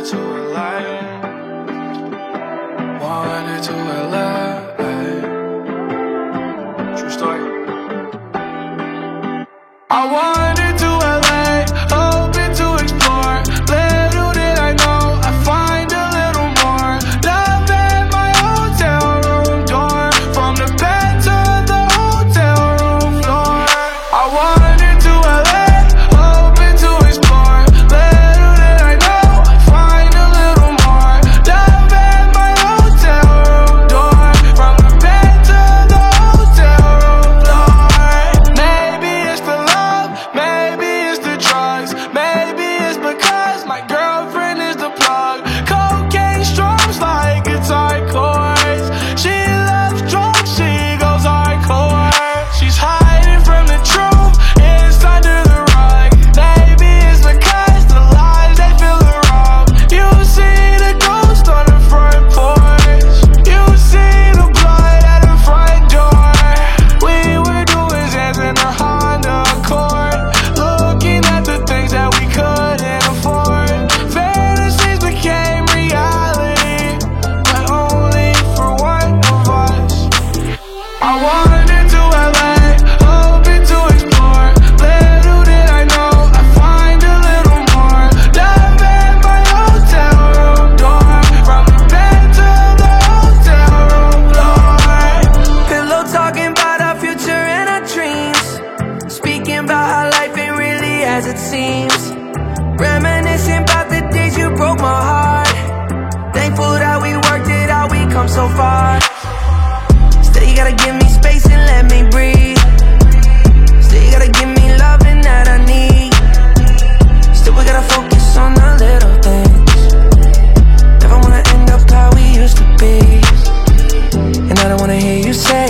Wanted to LA. Wanted to LA. True story. I wanted to LA, hoping to explore. Little did I know I'd find a little more love at my hotel room door, from the bed to the hotel room floor. I wanted to LA, hoping to explore. Little did I know I'd find a little more love at my hotel room door, from the bed to the hotel room floor. Maybe it's the love, maybe it's the drugs, maybe it's because my girlfriend is the plug. Cocaine strums like guitar chords. She loves drugs, she goes hardcore. She's hiding from the truth, it's under the rug. Maybe it's because the lies, they feel the wrong. You see the ghost on the front porch, you see the blood at the front door. We were doing hands in a Honda Accord, looking at the things that we couldn't afford. Fantasies became reality, but only for one of us. I wanted to LA, hoping to explore. Little did I know I'd find a little more love at my hotel room door, from the bed to the hotel room floor. Pillow talking about our future and our dreams, speaking about how life ain't really as it seems. Reminiscing about the days you broke my heart. Thankful that we worked it out, we come so far. Still you gotta give me space and let me breathe. Still you gotta give me loving that I need. Still we gotta focus on the little things. Never wanna end up how we used to be. And I don't wanna hear you say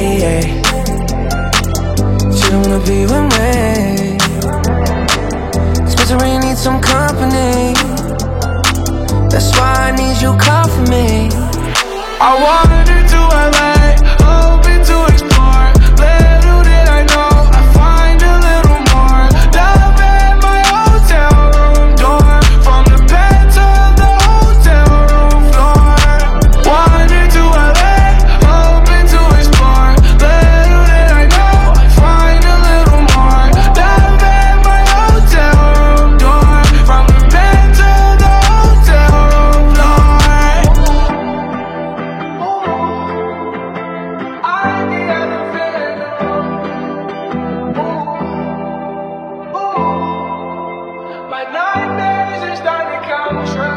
you don't wanna be with me. Especially when you need some company. That's why I need you call for me. I wanted to LA, hoping to explore. Little did I know I'd find a little more love at my hotel room door, from the bed to the hotel room floor. Wanted to LA, hoping to explore. Little did I know I'd find a little more love at my hotel room door, from the bed to the hotel room floor. I'm the elephant in the room. My nightmares are starting to come true.